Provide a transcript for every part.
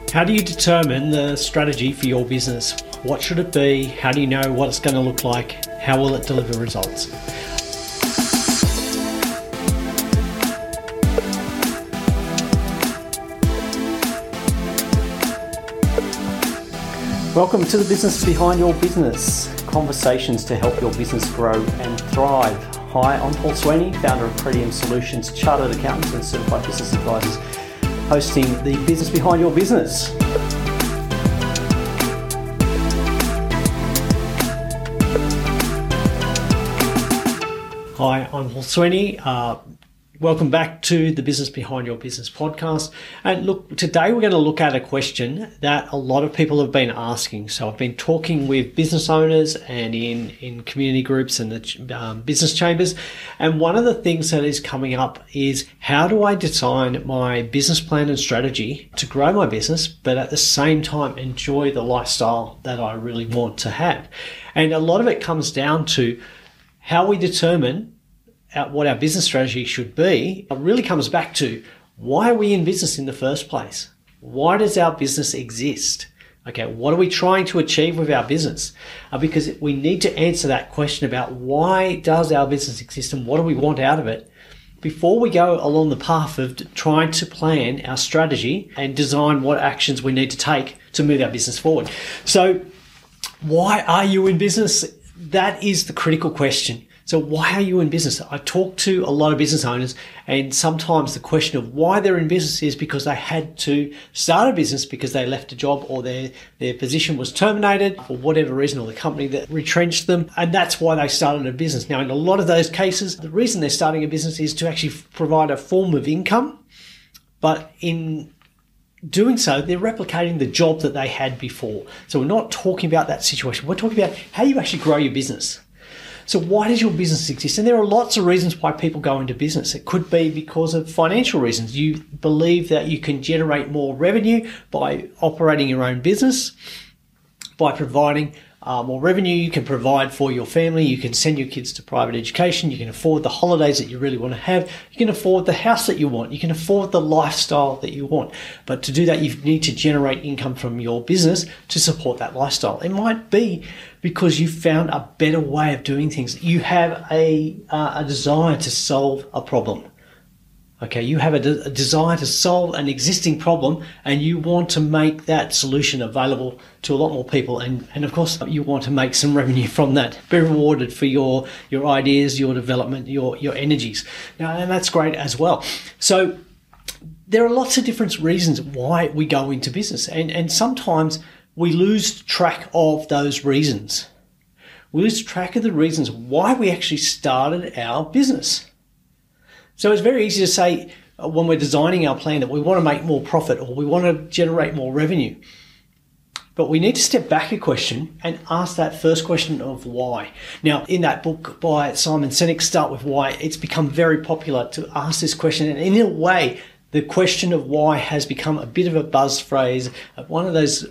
How do you determine the strategy for your business? What should it be? How do you know what it's going to look like? How will it deliver results? Welcome to the Business Behind Your Business, conversations to help your business grow and thrive. Hi, I'm Paul Sweeney, founder of Pretium Solutions, chartered accountants and certified business advisors, hosting the Business Behind Your Business. Hi, I'm Paul Sweeney. Welcome back to the Business Behind Your Business podcast. And look, today we're going to look at a question that a lot of people have been asking. So I've been talking with business owners and in community groups and the business chambers. And one of the things that is coming up is, how do I design my business plan and strategy to grow my business, but at the same time enjoy the lifestyle that I really want to have? And a lot of it comes down to how we determine what our business strategy should be. It really comes back to, why are we in business in the first place? Why does our business exist? Okay, what are we trying to achieve with our business? Because we need to answer that question about why does our business exist and what do we want out of it before we go along the path of trying to plan our strategy and design what actions we need to take to move our business forward. So why are you in business? That is the critical question. So why are you in business? I talk to a lot of business owners, and sometimes the question of why they're in business is because they had to start a business because they left a job, or their position was terminated for whatever reason, or the company that retrenched them, and that's why they started a business. Now, in a lot of those cases, the reason they're starting a business is to actually provide a form of income, but in doing so, they're replicating the job that they had before. So we're not talking about that situation. We're talking about how you actually grow your business. So why does your business exist? And there are lots of reasons why people go into business. It could be because of financial reasons. You believe that you can generate more revenue by operating your own business, by providing more revenue. You can provide for your family. You can send your kids to private education. You can afford the holidays that you really want to have. You can afford the house that you want. You can afford the lifestyle that you want. But to do that, you need to generate income from your business to support that lifestyle. It might be because you found a better way of doing things. You have a desire to solve a problem. Okay, you have a desire to solve an existing problem, and you want to make that solution available to a lot more people. And of course, you want to make some revenue from that, be rewarded for your ideas, your development, your energies. Now, and that's great as well. So there are lots of different reasons why we go into business. And sometimes we lose track of those reasons. We lose track of the reasons why we actually started our business. So it's very easy to say when we're designing our plan that we want to make more profit or we want to generate more revenue. But we need to step back a question and ask that first question of why. Now, in that book by Simon Sinek, Start With Why, it's become very popular to ask this question. And in a way, the question of why has become a bit of a buzz phrase, one of those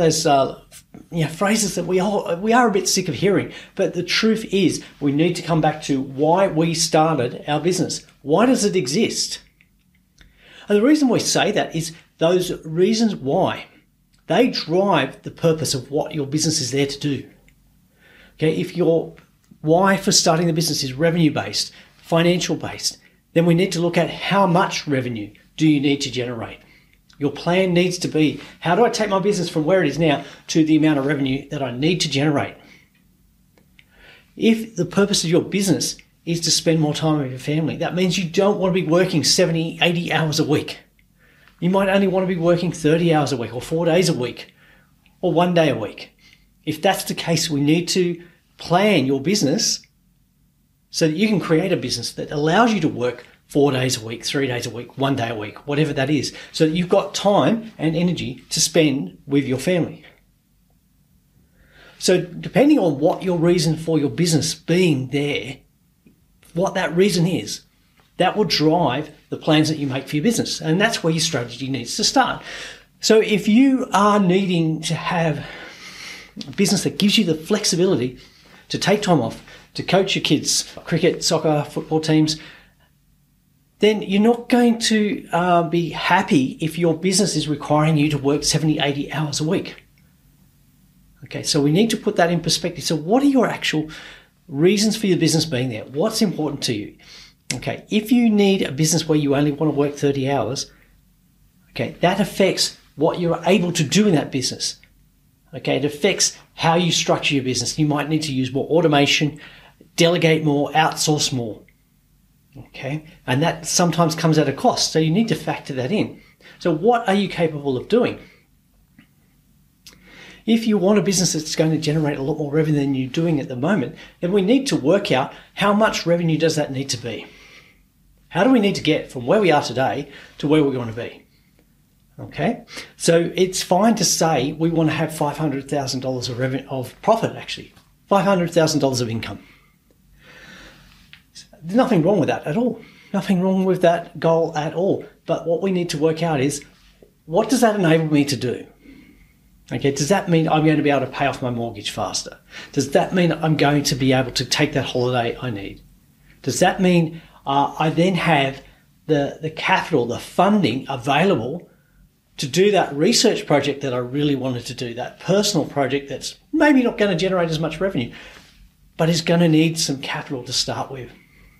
phrases that we are a bit sick of hearing. But the truth is, we need to come back to why we started our business. Why does it exist? And the reason we say that is those reasons why, they drive the purpose of what your business is there to do. Okay, if your why for starting the business is revenue-based, financial-based, then we need to look at how much revenue do you need to generate. Your plan needs to be, how do I take my business from where it is now to the amount of revenue that I need to generate? If the purpose of your business is to spend more time with your family, that means you don't want to be working 70, 80 hours a week. You might only want to be working 30 hours a week, or 4 days a week, or 1 day a week. If that's the case, we need to plan your business so that you can create a business that allows you to work 4 days a week, 3 days a week, 1 day a week, whatever that is, so that you've got time and energy to spend with your family. So depending on what your reason for your business being there, what that reason is, that will drive the plans that you make for your business. And that's where your strategy needs to start. So if you are needing to have a business that gives you the flexibility to take time off, to coach your kids, cricket, soccer, football teams, then you're not going to be happy if your business is requiring you to work 70, 80 hours a week. Okay, so we need to put that in perspective. So what are your actual reasons for your business being there? What's important to you? Okay, if you need a business where you only want to work 30 hours, okay, that affects what you're able to do in that business. Okay, it affects how you structure your business. You might need to use more automation, delegate more, outsource more. Okay, and that sometimes comes at a cost. So you need to factor that in. So what are you capable of doing? If you want a business that's going to generate a lot more revenue than you're doing at the moment, then we need to work out how much revenue does that need to be? How do we need to get from where we are today to where we want to be? Okay, so it's fine to say we want to have $500,000 of revenue, of profit, actually, $500,000 of income. There's nothing wrong with that at all. Nothing wrong with that goal at all. But what we need to work out is, what does that enable me to do? Okay, does that mean I'm going to be able to pay off my mortgage faster? Does that mean I'm going to be able to take that holiday I need? Does that mean I then have the capital, the funding available to do that research project that I really wanted to do, that personal project that's maybe not going to generate as much revenue, but is going to need some capital to start with?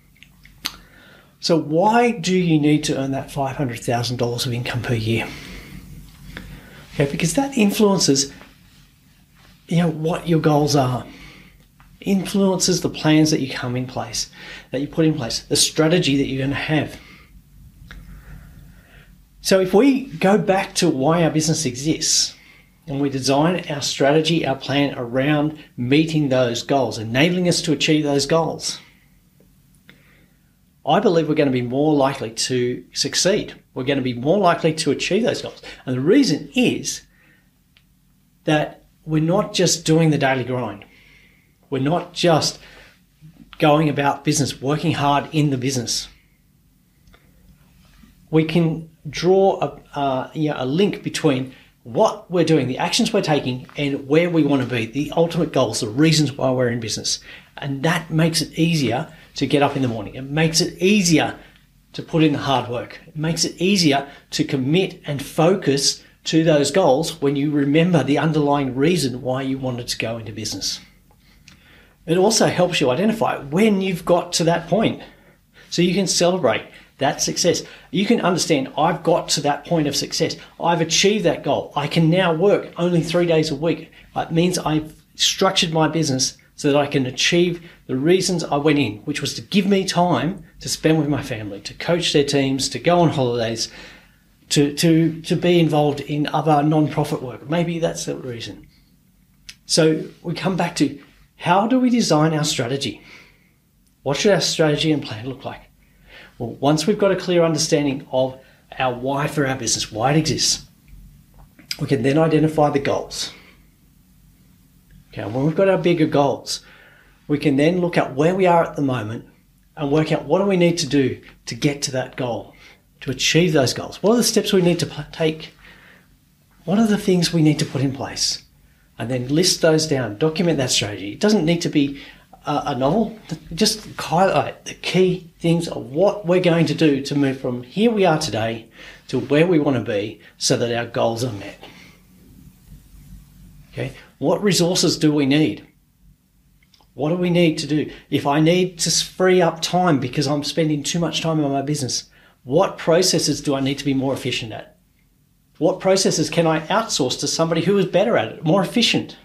So why do you need to earn that $500,000 of income per year? Okay, because that influences, what your goals are. Influences the plans that you that you put in place, the strategy that you're going to have. So if we go back to why our business exists, and we design our strategy, our plan around meeting those goals, enabling us to achieve those goals, I believe we're going to be more likely to succeed. We're going to be more likely to achieve those goals. And the reason is that we're not just doing the daily grind. We're not just going about business, working hard in the business. We can draw a link between what we're doing, the actions we're taking, and where we want to be, the ultimate goals, the reasons why we're in business. And that makes it easier to get up in the morning. It makes it easier to put in the hard work. It makes it easier to commit and focus to those goals when you remember the underlying reason why you wanted to go into business. It also helps you identify when you've got to that point, so you can celebrate that success. You can understand, I've got to that point of success. I've achieved that goal. I can now work only 3 days a week. It means I've structured my business so that I can achieve the reasons I went in, which was to give me time to spend with my family, to coach their teams, to go on holidays, to be involved in other non-profit work. Maybe that's the reason. So we come back to, how do we design our strategy? What should our strategy and plan look like? Well, once we've got a clear understanding of our why for our business, why it exists, we can then identify the goals. Okay, and when we've got our bigger goals, we can then look at where we are at the moment and work out what do we need to do to get to that goal, to achieve those goals. What are the steps we need to take? What are the things we need to put in place? And then list those down, document that strategy. It doesn't need to be a novel. Just highlight the key things of what we're going to do to move from here we are today to where we want to be so that our goals are met. Okay, what resources do we need? What do we need to do? If I need to free up time because I'm spending too much time on my business, what processes do I need to be more efficient at? What processes can I outsource to somebody who is better at it, more efficient?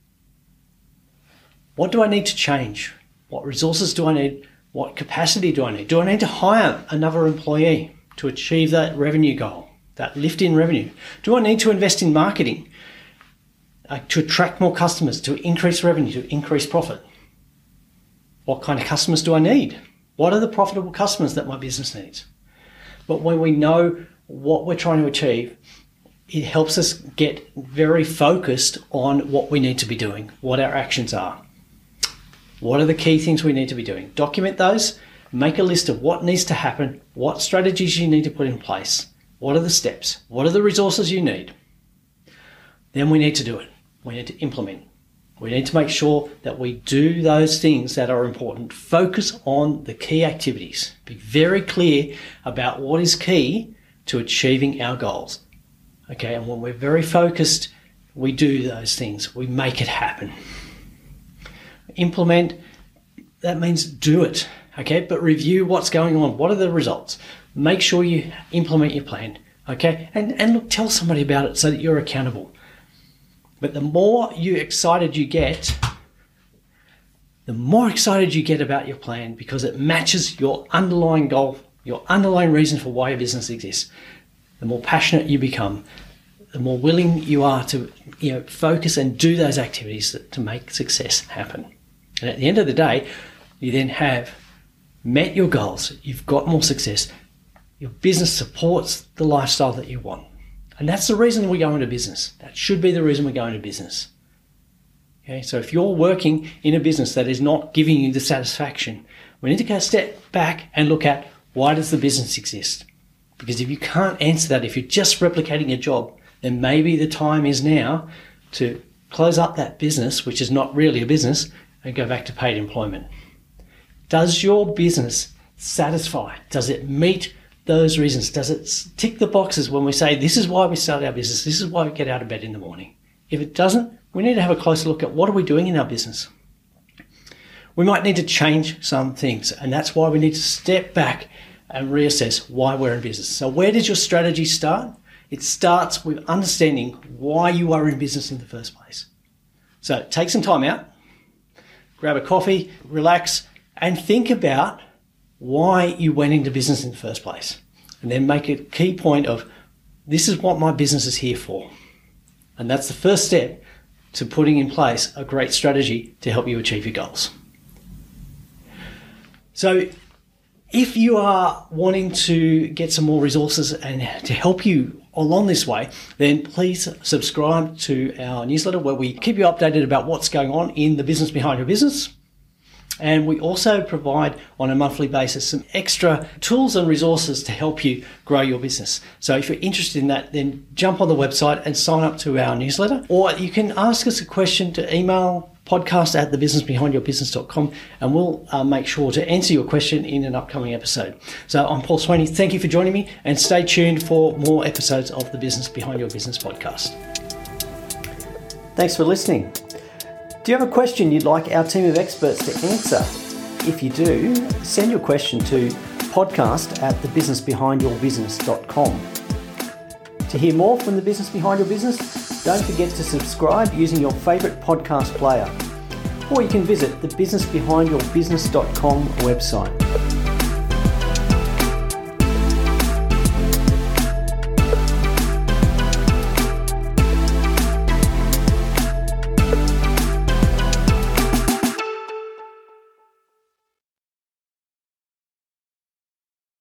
What do I need to change? What resources do I need? What capacity do I need? Do I need to hire another employee to achieve that revenue goal, that lift in revenue? Do I need to invest in marketing to attract more customers, to increase revenue, to increase profit? What kind of customers do I need? What are the profitable customers that my business needs? But when we know what we're trying to achieve, it helps us get very focused on what we need to be doing, what our actions are. What are the key things we need to be doing? Document those, make a list of what needs to happen, what strategies you need to put in place, what are the steps, what are the resources you need. Then we need to do it. We need to implement. We need to make sure that we do those things that are important. Focus on the key activities. Be very clear about what is key to achieving our goals. Okay, and when we're very focused, we do those things. We make it happen. Implement, that means do it. Okay, but review what's going on. What are the results? Make sure you implement your plan. Okay, and look, tell somebody about it so that you're accountable. But the more excited you get about your plan, because it matches your underlying goal, your underlying reason for why your business exists. The more passionate you become, the more willing you are to focus and do those activities to make success happen. And at the end of the day, you then have met your goals. You've got more success. Your business supports the lifestyle that you want. And that's the reason we go into business. That should be the reason we go into business. Okay, so if you're working in a business that is not giving you the satisfaction, we need to go a step back and look at, why does the business exist? Because if you can't answer that, if you're just replicating a job, then maybe the time is now to close up that business, which is not really a business, and go back to paid employment. Does your business satisfy? Does it meet those reasons? Does it tick the boxes when we say, this is why we start our business, this is why we get out of bed in the morning? If it doesn't, we need to have a closer look at what are we doing in our business. We might need to change some things, and that's why we need to step back and reassess why we're in business. So where does your strategy start? It starts with understanding why you are in business in the first place. So take some time out, grab a coffee, relax, and think about why you went into business in the first place. And then make a key point of, this is what my business is here for. And that's the first step to putting in place a great strategy to help you achieve your goals. So if you are wanting to get some more resources and to help you along this way, then please subscribe to our newsletter, where we keep you updated about what's going on in the business behind your business. And we also provide on a monthly basis some extra tools and resources to help you grow your business. So if you're interested in that, then jump on the website and sign up to our newsletter. Or you can ask us a question to email podcast@thebusinessbehindyourbusiness.com, and we'll make sure to answer your question in an upcoming episode. So I'm Paul Sweeney. Thank you for joining me, and stay tuned for more episodes of the Business Behind Your Business podcast. Thanks for listening. Do you have a question you'd like our team of experts to answer? If you do, send your question to podcast@thebusinessbehindyourbusiness.com. To hear more from the Business Behind Your Business, don't forget to subscribe using your favourite podcast player. Or you can visit the businessbehindyourbusiness.com website.